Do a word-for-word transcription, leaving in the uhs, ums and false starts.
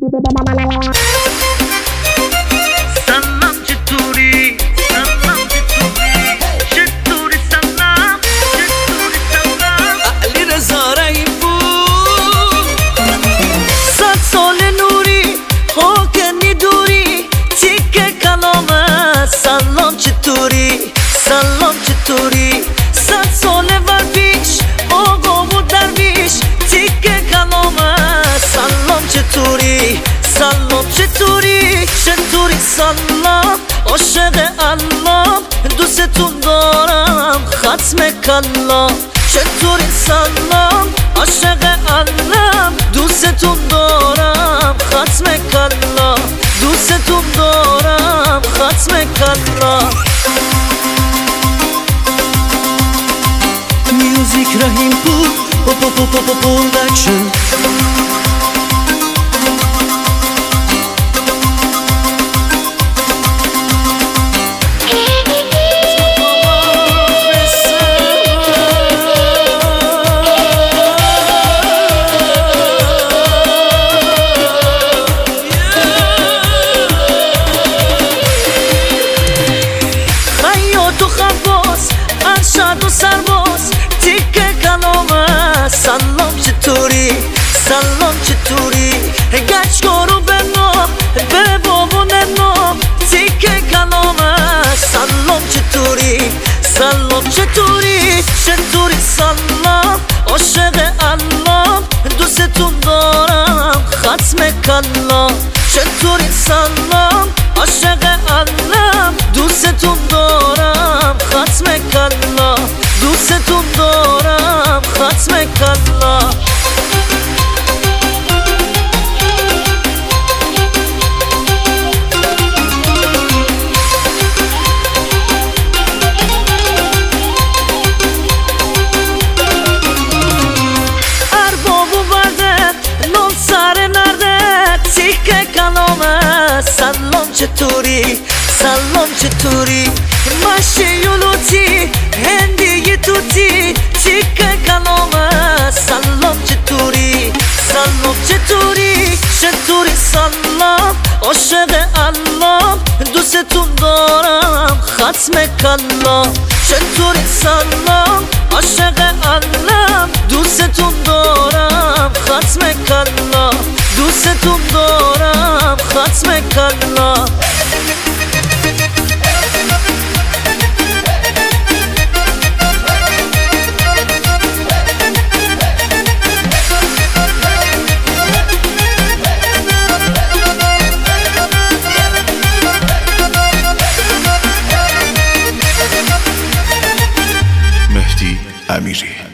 سلام چطوری سلام چطوری چطوری سلام چطوری سلام علی رضا رحیم‌پور صد سال نوری حاکنی دوری تیکه کلامه سلام چطوری سلام چطوری صد سال ور پیش آقا و درویش تیکه کلامه سلام چطوری سلام چطوری چطوری سلام عاشق الله دوستتون دارم ختم کلام چطوری سلام عاشق الله دوستتون دارم ختم کلام دوستتون دارم ختم کلام میوزیک رحیم‌پور پروداکشن ارشد و سرباز تیکه کلامه سلام چطوری سلام چطوری گچکارو به نام به بابا نام تیکه کلامه سلام چطوری سلام چطوری چطوری سلام عاشق الله دوستتون دارم ختم کلام چطوری سلام عاشق الله دوستتون دارم ختم کلام دوستتون دارم ختم کلام ارباب و برده نون سر نرده تیکه کلامه سلام چطوری سلام چطوری ماشی یولوتی هندی توتی تیکه کلامه سلام چطوری سلام چطوری چطوری سلام عاشق الله دوستتون دارم ختم کلام چطوری سلام عاشق الله دوستتون دارم ختم کلام دوستتون دارم ختم کلام مهدی امیری.